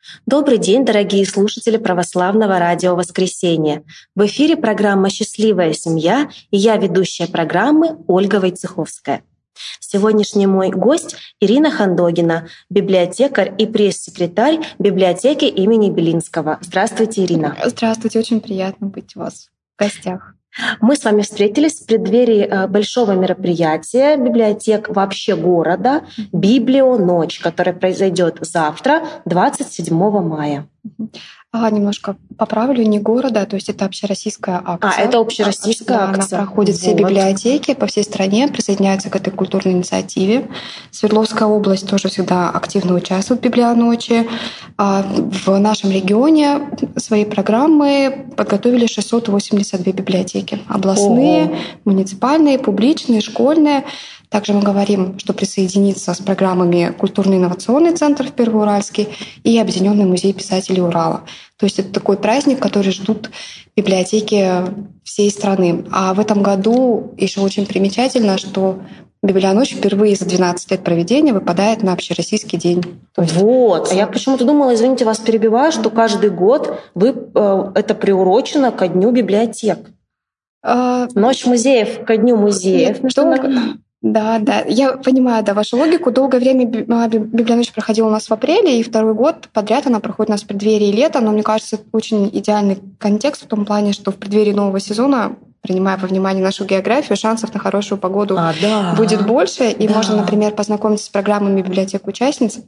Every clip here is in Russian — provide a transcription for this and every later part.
Добрый день, дорогие слушатели Православного радио «Воскресенье». В эфире программа «Счастливая семья» и я, ведущая программы, Ольга Войцеховская. Сегодняшний мой гость Ирина Хандогина, библиотекарь и пресс-секретарь библиотеки имени Белинского. Здравствуйте, Ирина. Здравствуйте, очень приятно быть у вас в гостях. Мы с вами встретились в преддверии большого мероприятия библиотек вообще города «Библионочь», которое произойдет завтра, 27 мая. Немножко поправлю, не города, то есть это общероссийская акция. Это общероссийская акция. Она проходит все библиотеки по всей стране, присоединяются к этой культурной инициативе. Свердловская область тоже всегда активно участвует в Библионочи. В нашем регионе свои программы подготовили 682 библиотеки. Областные, муниципальные, публичные, школьные. Также мы говорим, что присоединится с программами Культурно-инновационный центр в Первоуральске и Объединенный музей писателей Урала. То есть это такой праздник, который ждут библиотеки всей страны. А в этом году еще очень примечательно, что Библионочь впервые за 12 лет проведения выпадает на общероссийский день. А я почему-то думала, извините, вас перебиваю, что каждый год это приурочено ко Дню библиотек. Ночь музеев ко Дню музеев. Да, я понимаю, вашу логику. Долгое время Библионочь проходила у нас в апреле, и второй год подряд она проходит у нас в преддверии лета, но мне кажется, это очень идеальный контекст в том плане, что в преддверии нового сезона, принимая во внимание нашу географию, шансов на хорошую погоду будет больше. И можно, например, познакомиться с программами библиотек-участниц.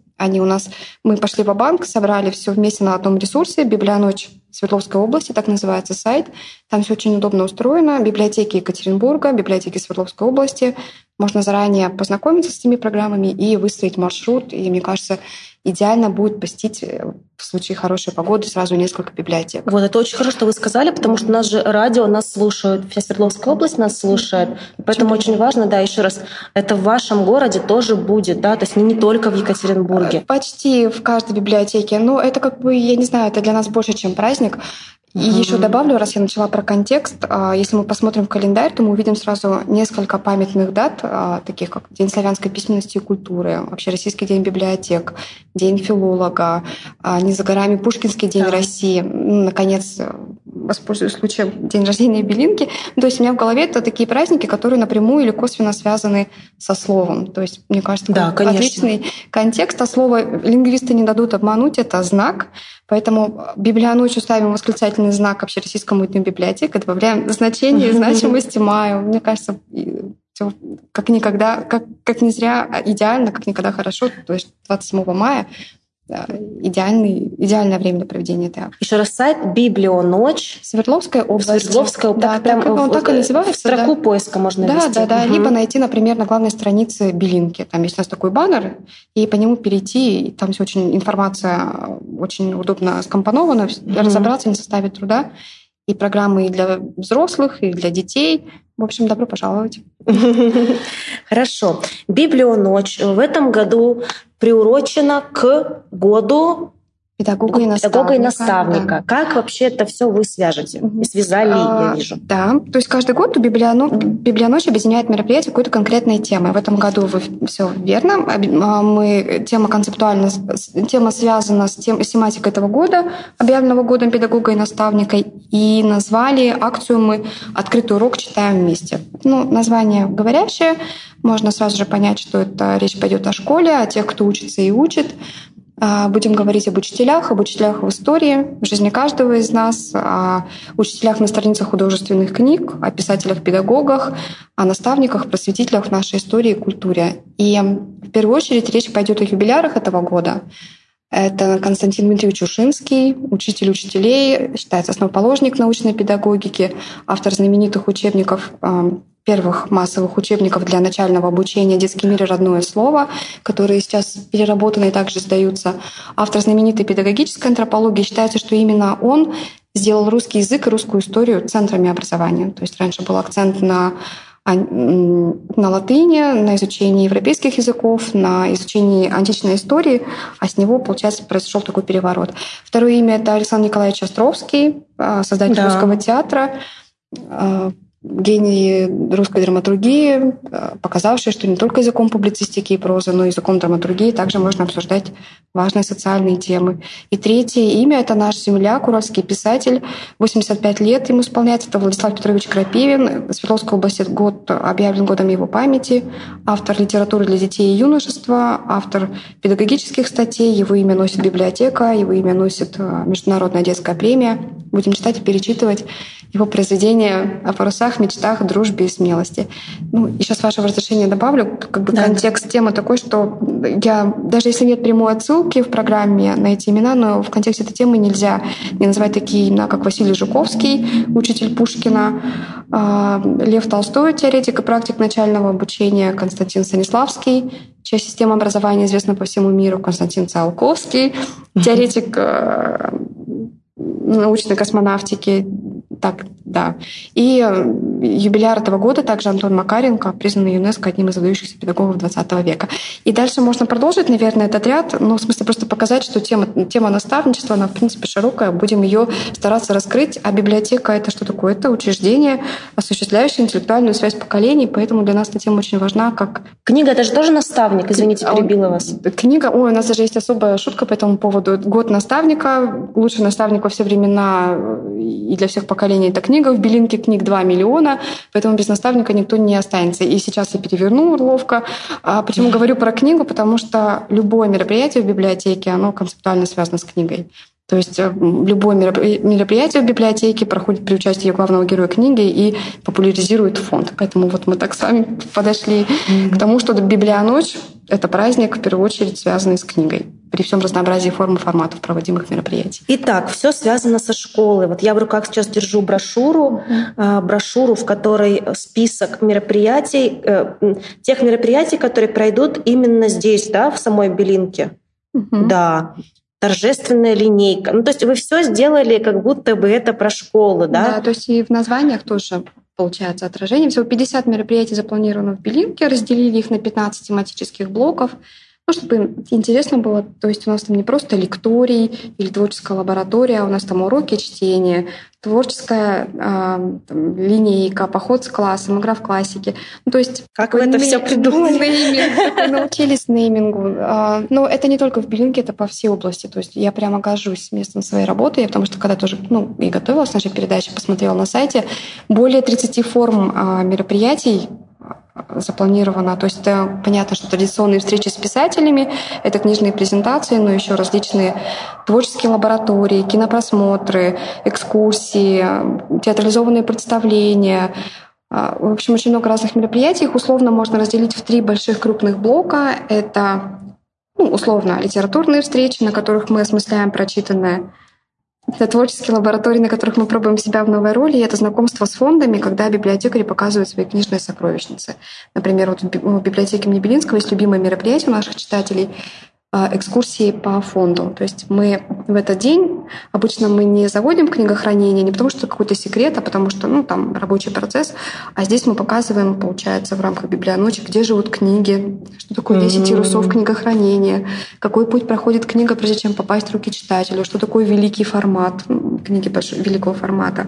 Мы пошли ва-банк, собрали все вместе на одном ресурсе. Библионочь Свердловской области, так называется сайт. Там все очень удобно устроено. Библиотеки Екатеринбурга, библиотеки Свердловской области. Можно заранее познакомиться с этими программами и выстроить маршрут. И, мне кажется, идеально будет посетить в случае хорошей погоды сразу несколько библиотек. Это очень хорошо, что вы сказали, потому что у нас же радио, нас слушают, вся Свердловская область нас слушает. Поэтому очень важно, еще раз, это в вашем городе тоже будет, то есть не только в Екатеринбурге. Почти в каждой библиотеке. Но это я не знаю, это для нас больше, чем праздник. И еще добавлю, раз я начала про контекст, если мы посмотрим в календарь, то мы увидим сразу несколько памятных дат, таких как День славянской письменности и культуры, Общероссийский день библиотек, День филолога, не за горами Пушкинский день России, наконец, воспользуюсь случаем, день рождения Белинки. То есть у меня в голове это такие праздники, которые напрямую или косвенно связаны со словом. То есть, мне кажется, отличный контекст. А слово лингвисты не дадут обмануть, это знак. Поэтому Библионочью ставим восклицательный знак Общероссийскому дню библиотек и добавляем значение и значимости маю. Мне кажется, как никогда, как не зря идеально, как никогда хорошо. То есть 27 мая идеальное время для проведения этой акции. Еще раз сайт Библионочь. Свердловская область. Свердловская область. Он так и называется. В строку поиска можно ввести. Либо найти, например, на главной странице Белинки. Там есть у нас такой баннер, и по нему перейти. И там все информация очень удобно скомпонована. Разобраться не составит труда. И программы и для взрослых, и для детей. В общем, добро пожаловать. Хорошо. Библионочь в этом году приурочена к году педагога и наставника. Да. Как вообще это все вы свяжете? И связали, я вижу. Да, то есть каждый год Библионочь объединяет мероприятие какой-то конкретной темой. В этом году все верно. Тема связана с тематикой этого года, объявленного годом педагога и наставника. И назвали акцию мы «Открытый урок читаем вместе». Название говорящее. Можно сразу же понять, что это речь пойдет о школе, о тех, кто учится и учит. Будем говорить об учителях в истории, в жизни каждого из нас, о учителях на страницах художественных книг, о писателях-педагогах, о наставниках, просветителях в нашей истории и культуре. И в первую очередь речь пойдет о юбилярах этого года. Это Константин Дмитриевич Ушинский, учитель учителей, считается основоположник научной педагогики, автор знаменитых учебников, первых массовых учебников для начального обучения «Детский мир и родное слово», которые сейчас переработаны и также сдаются. Автор знаменитой педагогической антропологии. Считается, что именно он сделал русский язык и русскую историю центрами образования. То есть раньше был акцент на латыни, на изучении европейских языков, на изучении античной истории, а с него, получается, произошел такой переворот. Второе имя — это Александр Николаевич Островский, создатель русского театра. гений русской драматургии, показавший, что не только языком публицистики и прозы, но и языком драматургии также можно обсуждать важные социальные темы. И третье имя — это наш земляк, уральский писатель. 85 лет ему исполняется. Это Владислав Петрович Крапивин. Свердловская область год объявлен годом его памяти. Автор литературы для детей и юношества, автор педагогических статей. Его имя носит библиотека, его имя носит Международная детская премия. Будем читать и перечитывать его произведения о парусах, мечтах, дружбе и смелости. Еще с вашего разрешения добавлю, контекст темы такой, что я, даже если нет прямой отсылки в программе на эти имена, но в контексте этой темы нельзя не называть такие имена, как Василий Жуковский, учитель Пушкина, Лев Толстой, теоретик и практик начального обучения, Константин Станиславский, чья система образования известна по всему миру, Константин Циолковский, теоретик научной космонавтики. Так, да. И юбиляр этого года также Антон Макаренко, признанный ЮНЕСКО одним из выдающихся педагогов XX века. И дальше можно продолжить, наверное, этот ряд, в смысле просто показать, что тема наставничества, она, в принципе, широкая, будем ее стараться раскрыть. А библиотека — это что такое? Это учреждение, осуществляющее интеллектуальную связь поколений, поэтому для нас эта тема очень важна. Как... Книга — это же тоже наставник, извините, перебила вас. Книга, у нас даже есть особая шутка по этому поводу. Год наставника, лучший наставник во все времена и для всех поколений — это книга. В Белинке книг 2 миллиона, поэтому без наставника никто не останется. И сейчас я переверну ловко. Почему говорю про книгу? Потому что любое мероприятие в библиотеке, оно концептуально связано с книгой. То есть любое мероприятие в библиотеке проходит при участии главного героя книги и популяризирует фонд. Поэтому вот мы так с вами подошли к тому, что Библионочь — это праздник, в первую очередь, связанный с книгой, при всем разнообразии форм и форматов проводимых мероприятий. Итак, все связано со школой. Вот я в руках сейчас держу брошюру, в которой список мероприятий, тех мероприятий, которые пройдут именно здесь, да, в самой Белинке. Да. Торжественная линейка. То есть вы все сделали, как будто бы это про школу, да? Да, то есть и в названиях тоже получается отражение. Всего 50 мероприятий запланировано в Белинке, разделили их на 15 тематических блоков. Чтобы интересно было, то есть у нас там не просто лекторий или творческая лаборатория, а у нас там уроки чтения, творческая линейка, поход с классом, игра в классике. То есть как вы это все придумали? Научились неймингу. Но это не только в Белинке, это по всей области. То есть я прямо горжусь местом своей работы, потому что когда тоже и готовилась к нашей передаче, посмотрела на сайте, более 30 форм мероприятий запланировано. То есть это понятно, что традиционные встречи с писателями, это книжные презентации, но еще различные творческие лаборатории, кинопросмотры, экскурсии, театрализованные представления. В общем, очень много разных мероприятий. Их условно можно разделить в 3 больших крупных блока. Это, условно, литературные встречи, на которых мы осмысляем прочитанное. Это творческие лаборатории, на которых мы пробуем себя в новой роли, и это знакомство с фондами, когда библиотекари показывают свои книжные сокровищницы. Например, вот в библиотеке имени Белинского есть любимое мероприятие у наших читателей — экскурсии по фонду. То есть мы в этот день, обычно мы не заводим книгохранение, не потому что это какой-то секрет, а потому что там рабочий процесс, а здесь мы показываем, получается, в рамках Библионочи, где живут книги, что такое 10 ярусов книгохранения, какой путь проходит книга, прежде чем попасть в руки читателю, что такое великий формат, книги великого формата,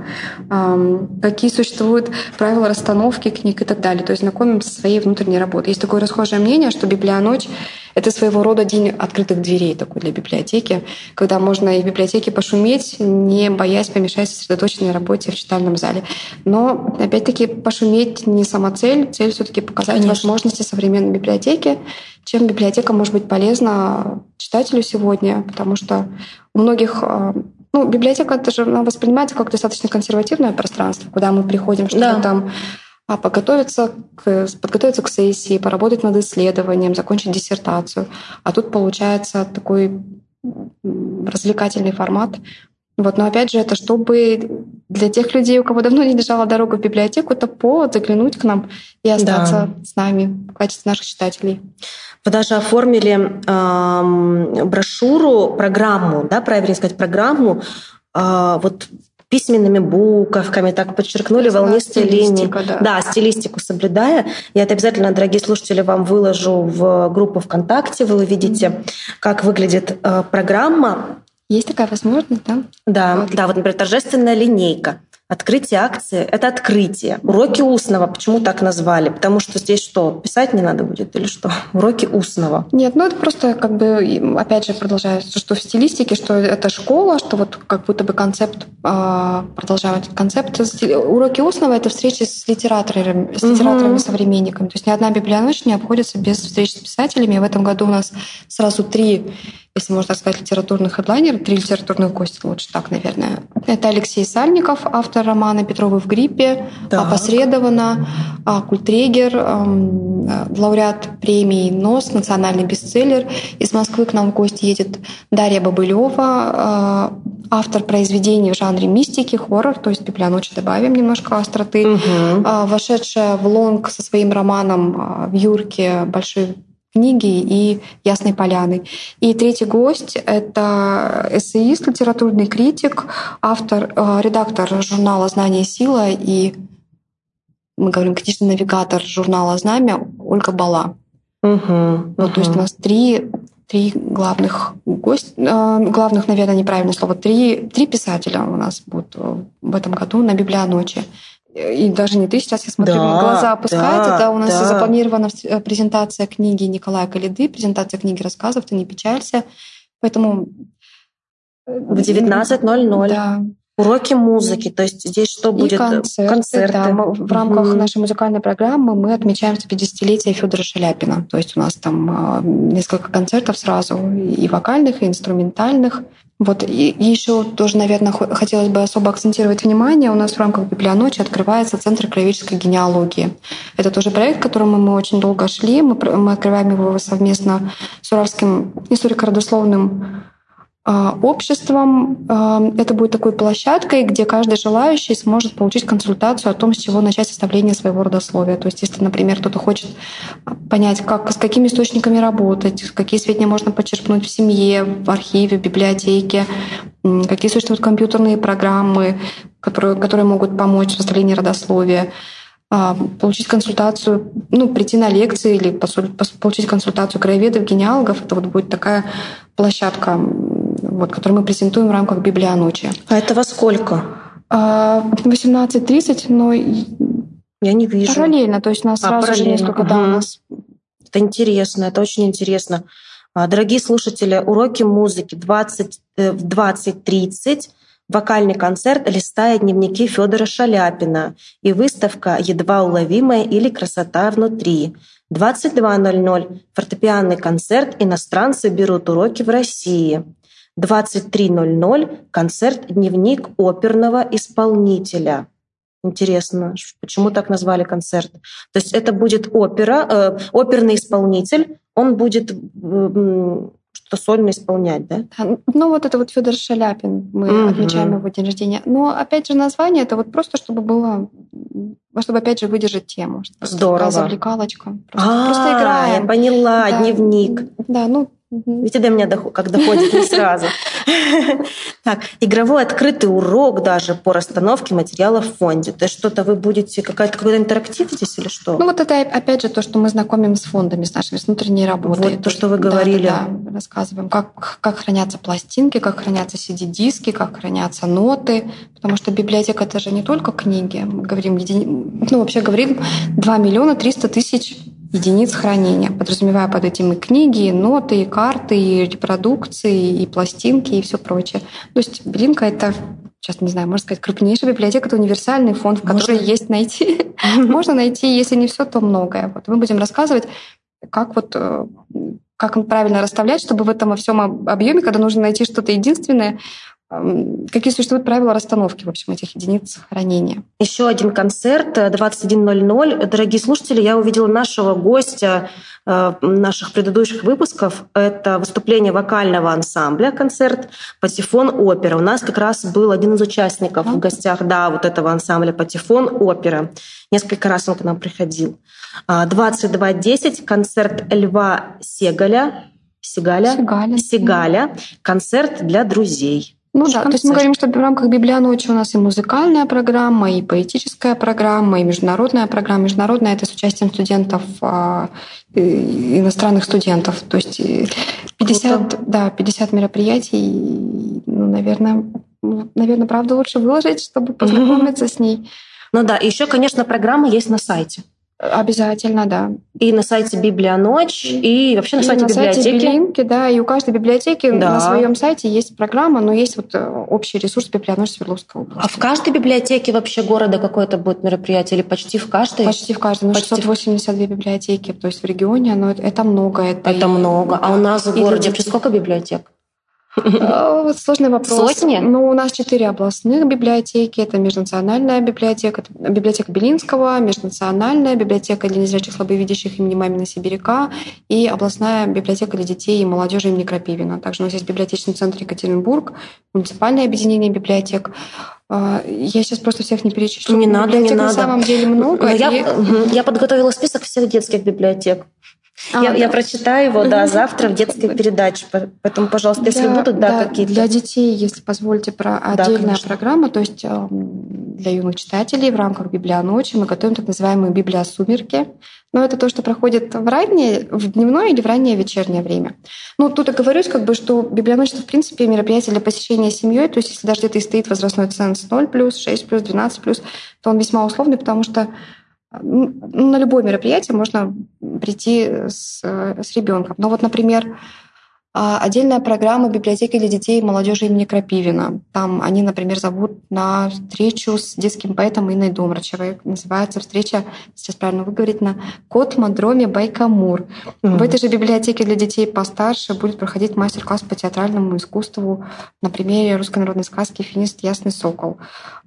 какие существуют правила расстановки книг и так далее. То есть знакомим со своей внутренней работой. Есть такое расхожее мнение, что Библионочь — это своего рода день открытых дверей такой для библиотеки, когда можно и в библиотеке пошуметь, не боясь помешать сосредоточенной работе в читальном зале. Но, опять-таки, пошуметь не сама цель. Цель все-таки показать возможности современной библиотеки, чем библиотека может быть полезна читателю сегодня, потому что у многих... библиотека — это же воспринимается как достаточно консервативное пространство, куда мы приходим, чтобы там подготовиться к сессии, поработать над исследованием, закончить диссертацию. А тут получается такой развлекательный формат. Но опять же, это чтобы для тех людей, у кого давно не лежала дорога в библиотеку, это повод заглянуть к нам и остаться с нами в качестве наших читателей. Вы даже оформили брошюру, программу, правильно сказать, программу, письменными буковками, так подчеркнули волнистые линии. Да, стилистику соблюдая. Я это обязательно, дорогие слушатели, вам выложу в группу ВКонтакте. Вы увидите, как выглядит программа. Есть такая возможность, да? Да, вот, например, торжественная линейка. Открытие акции — это открытие. Уроки устного почему так назвали? Потому что здесь что, писать не надо будет или что? Уроки устного. Нет, это просто опять же продолжается, что в стилистике, что это школа, что вот как будто бы концепт, продолжаем этот концепт. Уроки устного — это встречи с литераторами, современниками. То есть ни одна библионочь не обходится без встреч с писателями. И в этом году у нас сразу 3, если можно так сказать, литературных хедлайнеров, 3 литературных гостя, лучше так, наверное. Это Алексей Сальников, автор романа «Петровы в гриппе», «Опосредованно», Культрегер, лауреат премии НОС, национальный бестселлер. Из Москвы к нам в гости едет Дарья Бобылева, автор произведений в жанре мистики, хоррор, то есть библионочи добавим немножко остроты, вошедшая в лонг со своим романом в Юрке «Большой книги» и «Ясной поляны». И 3-й гость — это эссеист, литературный критик, автор, редактор журнала «Знание и сила» и, мы говорим, книжный навигатор журнала «Знамя» Ольга Бала. То есть у нас 3 главных гостя, главных, наверное, неправильное слово, 3 писателя у нас будут в этом году на библионочи. И даже не ты сейчас, я смотрю, глаза опускают. Это у нас запланирована презентация книги Николая Калиды, презентация книги рассказов «Ты не печалься». Поэтому в 19:00. Да. Уроки музыки, то есть здесь что будет? Концерты. Да. В рамках нашей музыкальной программы мы отмечаем 50-летие Фёдора Шаляпина. То есть у нас там несколько концертов сразу, и вокальных, и инструментальных. И еще тоже, наверное, хотелось бы особо акцентировать внимание. У нас в рамках библионочи открывается Центр краеведческой генеалогии. Это тоже проект, к которому мы очень долго шли. Мы открываем его совместно с Уральским историко-родословным обществом. Это будет такой площадкой, где каждый желающий сможет получить консультацию о том, с чего начать составление своего родословия. То есть, если, например, кто-то хочет понять, с какими источниками работать, какие сведения можно почерпнуть в семье, в архиве, в библиотеке, какие существуют компьютерные программы, которые могут помочь в составлении родословия, получить консультацию, прийти на лекции или получить консультацию краеведов, генеалогов. Это будет такая площадка, которую мы презентуем в рамках библионочи. А это во сколько? 18:30, но я не вижу. Параллельно, то есть у нас сразу же несколько. У нас... Это интересно, это очень интересно. Дорогие слушатели, уроки музыки в 20:30. Вокальный концерт «Листая дневники Фёдора Шаляпина» и выставка «Едва уловимая» или «Красота внутри». 22:00 фортепианный концерт «Иностранцы берут уроки в России». 23:00 концерт «Дневник оперного исполнителя». Интересно, почему так назвали концерт? То есть это будет оперный исполнитель, он будет что-то сольно исполнять, да? Это Фёдор Шаляпин, мы отмечаем его день рождения. Но опять же название это просто чтобы было, чтобы опять же выдержать тему. Здорово. Завлекалочка. Просто играем. Я поняла, да. Дневник. Да, Ведь до меня как доходит не сразу. Так, игровой открытый урок даже по расстановке материалов в фонде. То есть что-то вы будете, какой-то интерактив здесь или что? Это опять же то, что мы знакомим с фондами, с нашими внутренней работой. То, что вы говорили. Да, рассказываем, как хранятся пластинки, как хранятся CD-диски, как хранятся ноты. Потому что библиотека — это же не только книги. Мы говорим, вообще говорим 2 300 000 единиц хранения, подразумевая под этим и книги, и ноты, и карты, и репродукции, и пластинки, и все прочее. То есть Белинка — это, сейчас не знаю, можно сказать, крупнейшая библиотека, это универсальный фонд, в который есть найти. Можно найти, если не все, то многое. Мы будем рассказывать, как правильно расставлять, чтобы в этом во всем объеме, когда нужно найти что-то единственное, какие существуют правила расстановки, в общем, этих единиц хранения. Еще один концерт 21:00. Дорогие слушатели, я увидела нашего гостя наших предыдущих выпусков. Это выступление вокального ансамбля, концерт «Патефон опера». У нас как раз был один из участников в гостях этого ансамбля «Патефон опера». Несколько раз он к нам приходил. 22:10 концерт Льва Сегаля, концерт для друзей. То есть мы говорим, что в рамках библионочи у нас и музыкальная программа, и поэтическая программа, и международная программа. Международная — это с участием студентов, иностранных студентов. То есть 50 мероприятий, наверное, наверное, правда лучше выложить, чтобы познакомиться с ней. Ну да, и еще, конечно, программа есть на сайте. Обязательно, да. И на сайте Библия Ночь, и вообще на сайте библиотеки. Сайте Билинки, да, и у каждой библиотеки на своем сайте есть программа, но есть вот общий ресурс Библия Ночь Свердловской области. А в каждой библиотеке вообще города какое-то будет мероприятие или почти в каждой? Почти в каждой. 682 библиотеки, то есть в регионе, но это много. Это много. А у нас в городе вообще сколько библиотек? Сложный вопрос. Сотни? Ну, у нас 4 областных библиотеки. Это межнациональная библиотека, библиотека Белинского, межнациональная библиотека для незрячих слабовидящих имени Мамина Сибиряка и областная библиотека для детей и молодежи имени Крапивина. Также у нас есть библиотечный центр Екатеринбург, муниципальное объединение библиотек. Я сейчас просто всех не перечислю. Не надо. На самом деле много. Я подготовила список всех детских библиотек. Я прочитаю его, завтра в детской передаче. Поэтому, пожалуйста, если будут, какие-то... Для детей, если позволите, отдельная программа, то есть для юных читателей в рамках Библия Ночи мы готовим так называемые Библия-сумерки. Но это то, что проходит в дневное или в раннее вечернее время. Ну, тут оговорюсь, что Библия Ночь — это, в принципе, мероприятие для посещения семьей. То есть если даже где-то и стоит возрастной ценз 0+, 6+, 12+, то он весьма условный, потому что на любое мероприятие можно прийти с ребенком. Но вот, например, отдельная программа библиотеки для детей и молодежи имени Крапивина. Там они, например, зовут на встречу с детским поэтом Инной Домрачевой. Называется встреча, сейчас правильно выговорить, на Котмодроме Байкамур. В этой же библиотеке для детей постарше будет проходить мастер-класс по театральному искусству на примере русской народной сказки «Финист Ясный Сокол».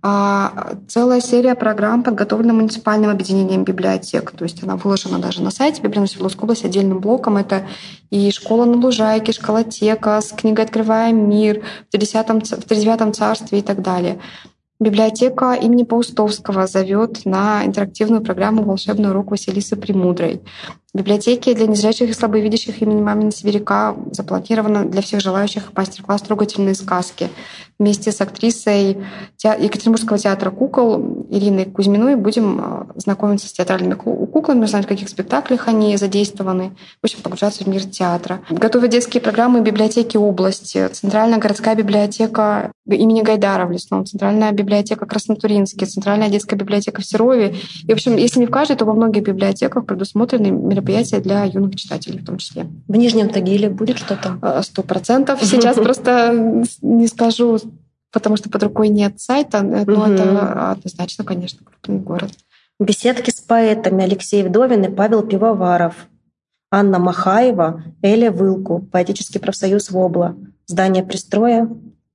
Целая серия программ подготовлена муниципальным объединением библиотек. То есть она выложена даже на сайте Библия Ночь Свердловской области отдельным блоком. Это и школа на Лужайке, школотека с книгой «Открываем мир», в тридевятом царстве и так далее. Библиотека имени Паустовского зовет на интерактивную программу «Волшебный урок» Василисы Премудрой. В библиотеке для незрячих и слабовидящих имени Мамина Сибиряка запланировано для всех желающих мастер-класс «Трогательные сказки». Вместе с актрисой Екатеринбургского театра кукол Ириной Кузьминой будем знакомиться с театральными куклами, узнать, в каких спектаклях они задействованы, в общем, погружаться в мир театра. Готовят детские программы библиотеки области, Центральная городская библиотека имени Гайдара в Лесном, Центральная библиотека Краснотуринске, Центральная детская библиотека в Серове. И, в общем, если не в каждой, то во многих библиотеках предусмотрены мероприятия для юных читателей в том числе. В Нижнем Тагиле будет что-то? 100%. Сейчас просто не скажу, потому что под рукой нет сайта, но это однозначно, конечно, крупный город. Беседки с поэтами Алексей Вдовин и Павел Пивоваров, Анна Махаева, Эля Вылку, поэтический профсоюз Вобла, здание пристроя,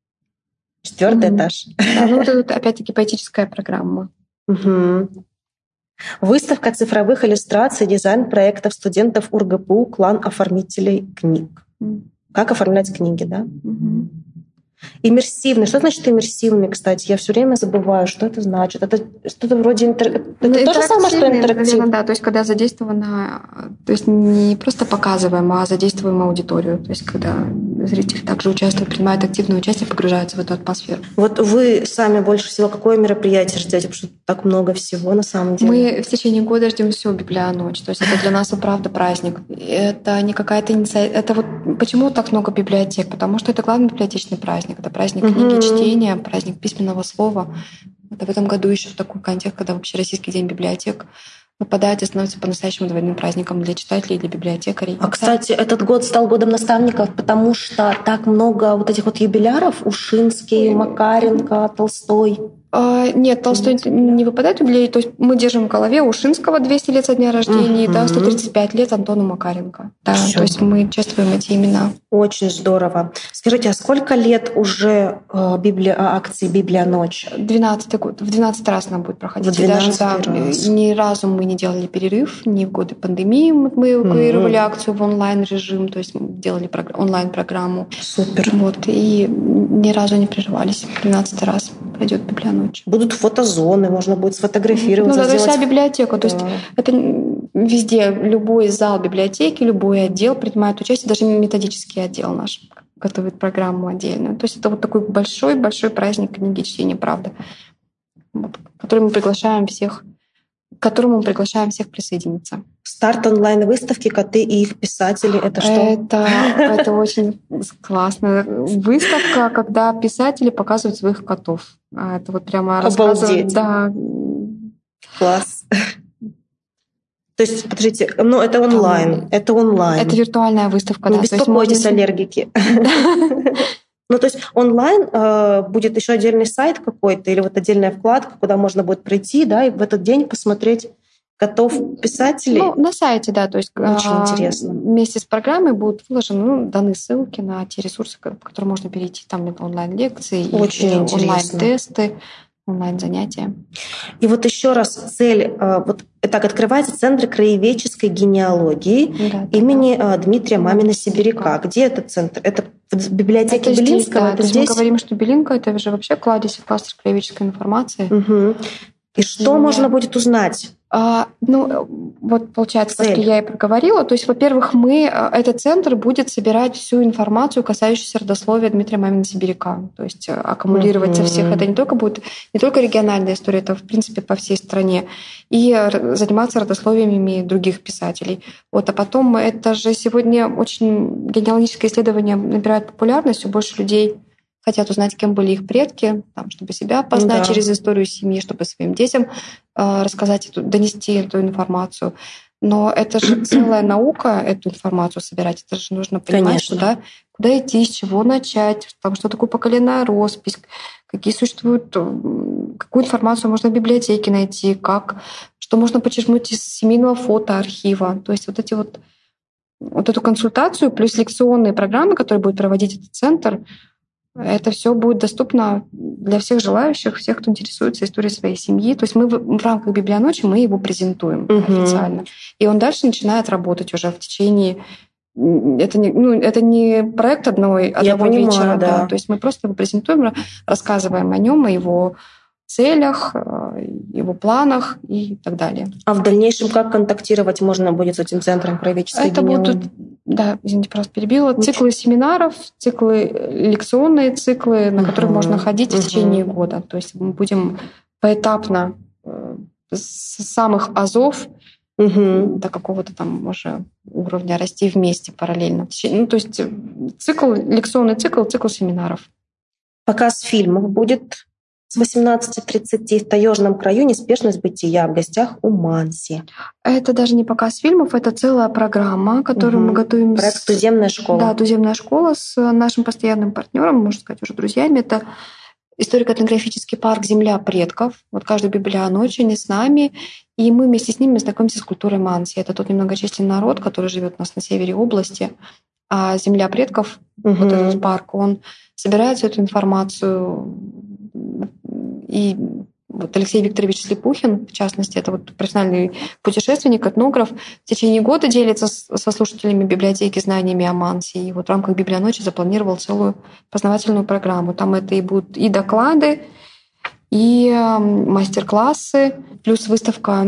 4-й этаж. Да, ну это опять-таки поэтическая программа. Выставка цифровых иллюстраций, дизайн проектов студентов УрГПУ «Клан оформителей книг». Как оформлять книги, да? Иммерсивный. Что значит иммерсивный, кстати? Я все время забываю, что это значит. Это что-то вроде Это то же самое, что интерактив? Наверное, да. То есть когда задействовано, то есть не просто показываем, а задействуем аудиторию. То есть когда зритель также участвует, принимает активное участие, погружается в эту атмосферу. Вот вы сами больше всего какое мероприятие ждете? Потому что так много всего на самом деле. Мы в течение года ждем всю Библия Ночь. То есть это для нас и правда праздник. Это не какая-то инициатива. Это вот почему так много библиотек? Потому что это главный библиотечный праздник. Это праздник книги, чтения, праздник письменного слова. Это в этом году еще в такой контекст, когда вообще Российский день библиотек выпадает и становится по-настоящему двойным праздником для читателей и для библиотекарей. А, кстати, этот год стал годом наставников, потому что так много вот этих вот юбиляров: Ушинский, Макаренко, Толстой. Нет, Толстой не выпадает юбилей. То есть мы держим в голове Ушинского 200 лет со дня рождения, 135 лет Антону Макаренко. Да, то есть мы чествуем эти имена. Очень здорово. Скажите, а сколько лет уже акции «Библия Ночь»? 12-й год. В 12 раз она будет проходить. В 12 раз. Ни разу мы не делали перерыв, ни в годы пандемии мы эвакуировали акцию в онлайн-режим, то есть мы делали онлайн-программу. Супер. Вот, и ни разу не прерывались. 12 раз пройдет «Библия Ночь». Будут фотозоны, можно будет сфотографироваться. Ну да, вся библиотека. То есть это везде, любой зал библиотеки, любой отдел принимает участие, даже методический отдел наш готовит программу отдельную. То есть это вот такой большой-большой праздник книги, чтения, правда, вот, в который мы приглашаем всех которому мы приглашаем всех присоединиться. Старт онлайн-выставки «Коты и их писатели» — это что? Это очень классная выставка, когда писатели показывают своих котов. Это вот прямо рассказывают. Да. Класс. То есть, подождите, это онлайн. Это онлайн. Это виртуальная выставка. Не беспокойтесь, аллергики. То есть онлайн будет еще отдельный сайт какой-то или вот отдельная вкладка, куда можно будет прийти, да, и в этот день посмотреть котов писателей. На сайте, да. То есть очень интересно. Вместе с программой будут выложены, даны ссылки на те ресурсы, по которым можно перейти. Там онлайн-лекции, онлайн-тесты, онлайн-занятия. И вот еще раз цель. Вот так открывается Центр краеведческой генеалогии имени Дмитрия Мамина-Сибиряка. Где этот центр? Это в библиотеке Белинского? Это здесь? Мы говорим, что Белинка — это же вообще кладезь и кластер краеведческой информации. Угу. И что можно будет узнать? Вот получается, то, что я и проговорила. То есть, во-первых, этот центр будет собирать всю информацию, касающуюся родословия Дмитрия Мамина-Сибиряка. То есть аккумулировать со всех. Это не только региональная история, это, в принципе, по всей стране. И заниматься родословиями других писателей. А потом, это же сегодня очень генеалогическое исследование набирает популярность, все больше людей хотят узнать, кем были их предки, чтобы себя познать через историю семьи, чтобы своим детям рассказать, донести эту информацию. Но это же целая наука, эту информацию собирать. Это же нужно понимать, куда идти, с чего начать, что такое поколенная роспись, какую информацию можно в библиотеке найти, что можно почерпнуть из семейного фотоархива. То есть вот эту консультацию плюс лекционные программы, которые будет проводить этот центр, это все будет доступно для всех желающих, всех, кто интересуется историей своей семьи. То есть мы в рамках Библионочи мы его презентуем официально. И он дальше начинает работать уже в течение... Это не проект одного вечера. Да. То есть мы просто его презентуем, рассказываем о нем, о его целях, его планах и так далее. А в дальнейшем как контактировать можно будет с этим центром краеведческой генеалогии? Извините, просто перебила. Циклы семинаров, лекционные циклы, на которые можно ходить в течение года. То есть мы будем поэтапно с самых азов до какого-то там уже уровня расти вместе параллельно. То есть лекционный цикл семинаров. Показ фильмов будет с 18:30 в Таежном краю «Неспешность бытия» в гостях у Манси. Это даже не показ фильмов, это целая программа, которую мы готовим. Проект «Туземная школа». Да, «Туземная школа» с нашим постоянным партнером, можно сказать, уже друзьями. Это историко-этнографический парк «Земля предков». Вот каждую библионочь они с нами, и мы вместе с ними знакомимся с культурой Манси. Это тот немногочисленный народ, который живет у нас на севере области. А «Земля предков», вот этот парк, он собирает всю эту информацию. И вот Алексей Викторович Слепухин, в частности, это профессиональный путешественник, этнограф, в течение года делится со слушателями библиотеки знаниями о Манси. И в рамках Библионочи запланировал целую познавательную программу. Там это и будут и доклады, и мастер-классы, плюс выставка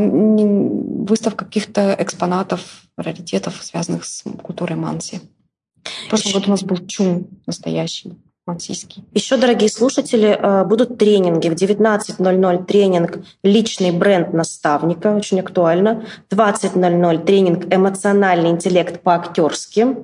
каких-то экспонатов, раритетов, связанных с культурой Манси. В прошлом году у нас был чум настоящий. Мансийский. Еще, дорогие слушатели, будут тренинги. В 19:00 тренинг «Личный бренд наставника», очень актуально. В 20:00 тренинг «Эмоциональный интеллект по-актерски».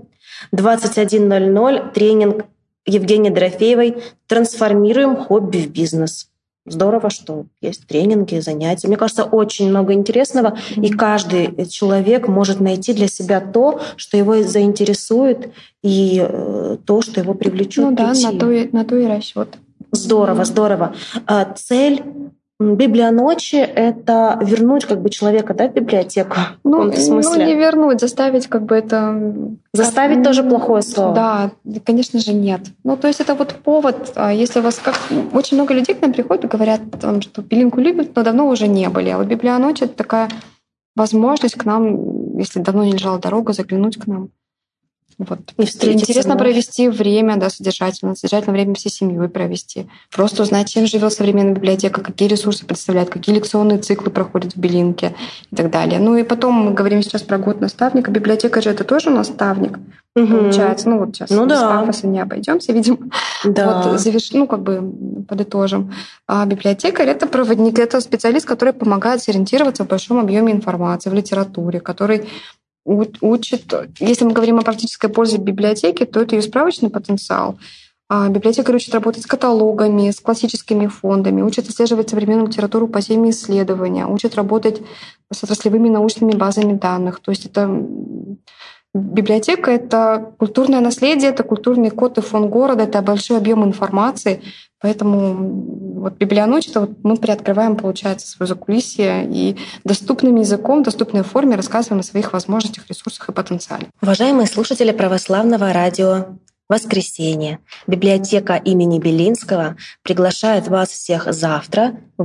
21:00 тренинг Евгении Дорофеевой «Трансформируем хобби в бизнес». Здорово, что есть тренинги, занятия. Мне кажется, очень много интересного, и каждый человек может найти для себя то, что его заинтересует, и то, что его привлечет. На то и расчет. Здорово, здорово. Цель Библионочи — это вернуть человека, в библиотеку? В каком-то смысле. Не вернуть, заставить это... Заставить тоже плохое слово. Да, конечно же, нет. То есть это повод. Если у вас очень много людей к нам приходят и говорят, что Белинку любят, но давно уже не были. А вот Библионочь — это такая возможность к нам, если давно не лежала дорога, заглянуть к нам. Вот. И встретиться Интересно вновь. провести время, да, содержательно время всей семьей провести. Просто узнать, чем живет современная библиотека, какие ресурсы представляет, какие лекционные циклы проходят в Белинке и так далее. Ну и потом мы говорим сейчас про год наставника. Библиотекарь же это тоже наставник, получается. Ну вот сейчас без пафоса не обойдемся, видимо. Да. Вот подытожим. А библиотекарь — это проводник, это специалист, который помогает сориентироваться в большом объеме информации, в литературе, который учит, если мы говорим о практической пользе библиотеки, то это ее справочный потенциал. Библиотекарь учит работать с каталогами, с классическими фондами, учит отслеживать современную литературу по теме исследования, учит работать с отраслевыми научными базами данных. То есть это библиотека — это культурное наследие, это культурный код и фон города, это большой объем информации. Поэтому вот «Библионочь» — это вот мы приоткрываем, получается, свое закулисье и доступным языком, в доступной форме рассказываем о своих возможностях, ресурсах и потенциале. Уважаемые слушатели православного радио «Воскресенье», библиотека имени Белинского приглашает вас всех завтра в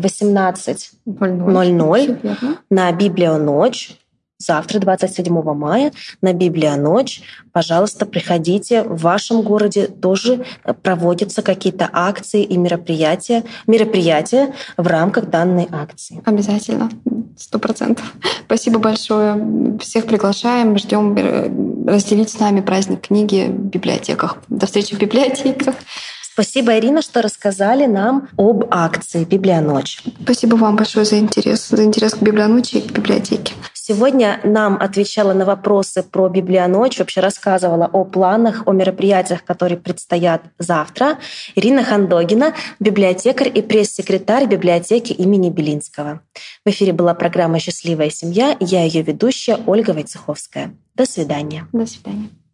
18:00 на «Библионочь». Завтра, 27 мая, на «Библионочь». Пожалуйста, приходите. В вашем городе тоже проводятся какие-то акции и мероприятия в рамках данной акции. Обязательно, 100%. Спасибо большое. Всех приглашаем, ждем разделить с нами праздник книги в библиотеках. До встречи в библиотеках. Спасибо, Ирина, что рассказали нам об акции «Библионочь». Спасибо вам большое за интерес к «Библионочи» и к библиотеке. Сегодня нам отвечала на вопросы про «Библионочь», вообще рассказывала о планах, о мероприятиях, которые предстоят завтра, Ирина Хандогина, библиотекарь и пресс-секретарь библиотеки имени Белинского. В эфире была программа «Счастливая семья», я ее ведущая Ольга Войцеховская. До свидания. До свидания.